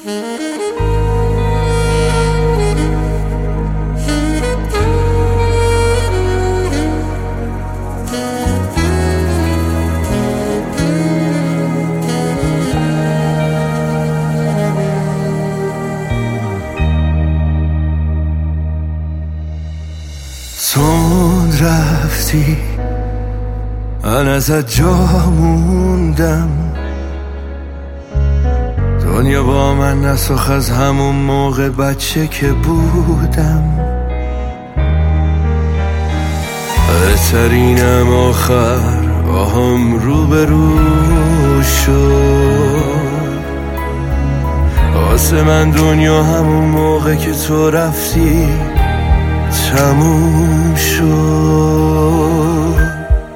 تند رفتی من ازت جا موندم، دنیا با من نساخت از همون موقع بچه که بودم. بهترینم آخر با هم روبرو شد، واسه من دنیا همون موقع که تو رفتی تموم شد.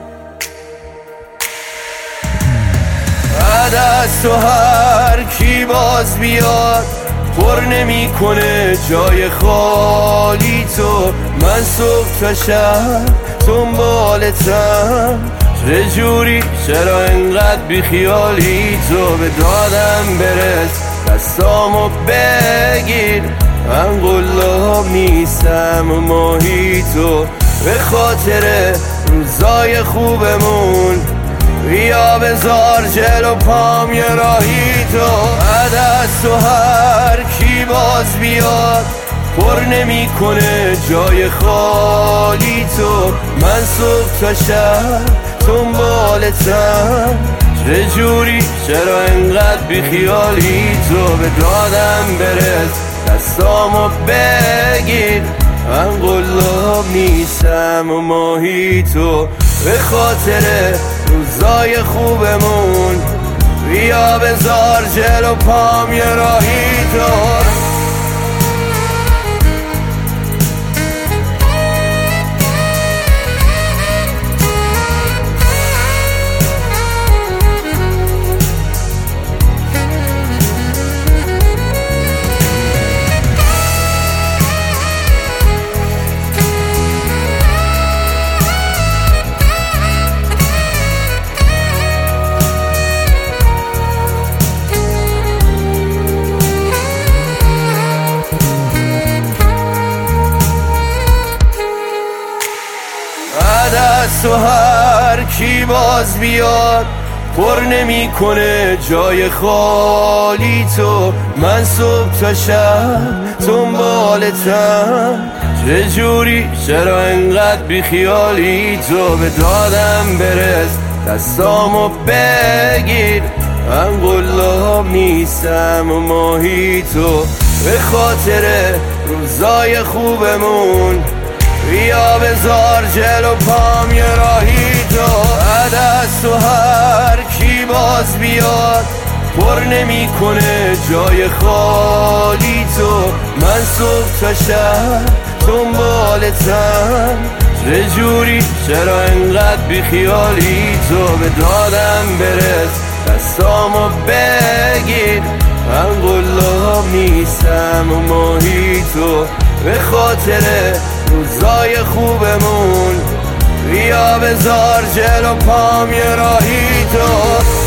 بعد از تو هر کی باز بیاد پر نمی کنه جای خالی تو. من صبح تا شب دنبالتم، چجوری چرا انقدر بیخیالی تو؟ به دادم برس دستامو بگیر، من قلاب نیستم و ماهیتو. به خاطر روزای خوبمون بیا بذار جلو پام یه راهی تو. بعد از تو هر کی باز بیاد پر نمی کنه جای خالی تو. من صبح تا شب دنبالتم، چجوری چرا انقدر بیخیالی تو؟ به دادم برس دستامو بگیر، من قلاب نیستم و ماهیتو. به خاطر روزای خوبمون بیا بذار جلو پام یه راهی تو. تو هر کی باز بیاد پر نمی کنه جای خالی تو. من صبح تا شب دنبالتم، چجوری چرا انقدر بیخیالی تو؟ به دادم برس دستامو بگیر، من قلاب نیستم و ماهیتو. به خاطر روزای خوبمون بیا بذار جلو پام یه راهی تو. بعد از تو هر کی باز بیاد پر نمی کنه جای خالی تو. من صبح تا شب دنبالتم، چجوری چرا انقدر بیخیالی تو؟ به دادم برس دستامو بگیر، من قلاب نیستم و ماهیتو. به خاطر روزای خوبمون بیا بذار جلو پام یه راهی تو.